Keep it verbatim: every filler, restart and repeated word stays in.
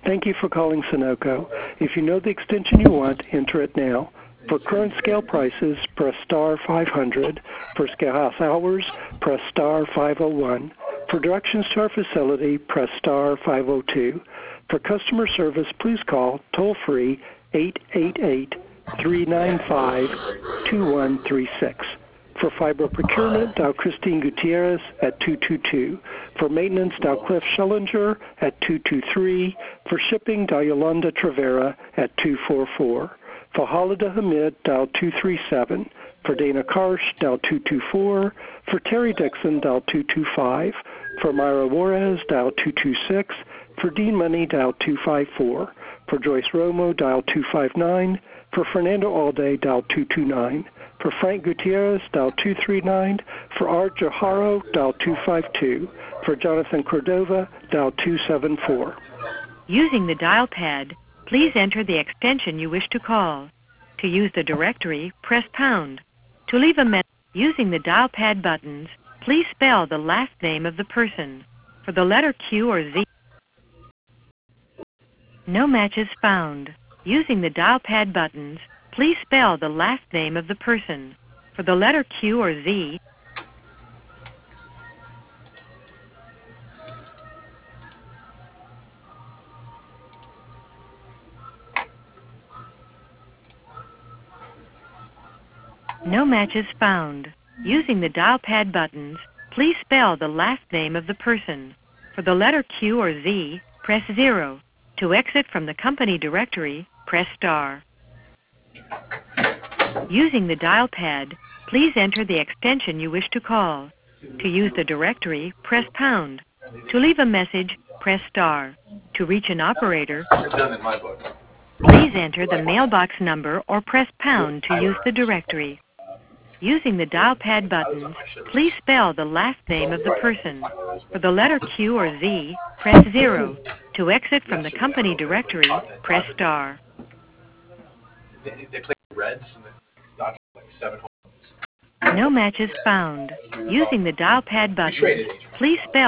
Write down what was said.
Thank you for calling Sunoco. If you know the extension you want, enter it now. For current scale prices, press star five hundred. For scale house hours, press star five oh one. For directions to our facility, press star five oh two. For customer service, please call toll-free eight eight eight, three nine five, two one three six. For fiber procurement, dial Christine Gutierrez at two two two. For maintenance, dial Cliff Schellinger at two two three. For shipping, dial Yolanda Trevera at two four four. For Halida Hamid, dial two three seven. For Dana Karsh, dial two two four. For Terry Dixon, dial two two five. For Myra Juarez, dial two two six. For Dean Money, dial two five four. For Joyce Romo, dial two five nine. For Fernando Alday, dial two two nine. For Frank Gutierrez, dial two three nine. For Art Joharo, dial two five two. For Jonathan Cordova, dial two seven four. Using the dial pad, please enter the extension you wish to call. To use the directory, press pound. To leave a message using the dial pad buttons, please spell the last name of the person. For the letter Q or Z, no matches found. Using the dial pad buttons, please spell the last name of the person. For the letter Q or Z, no matches found. Using the dial pad buttons, please spell the last name of the person. For the letter Q or Z, press zero. To exit from the company directory, press star. Using the dial pad, please enter the extension you wish to call. To use the directory, press pound. To leave a message, press star. To reach an operator, please enter the mailbox number or press pound to use the directory. Using the dial pad buttons, please spell the last name of the person. For the letter Q or Z, press zero. To exit from the company directory, press star. No matches found. Using the dial pad buttons, please spell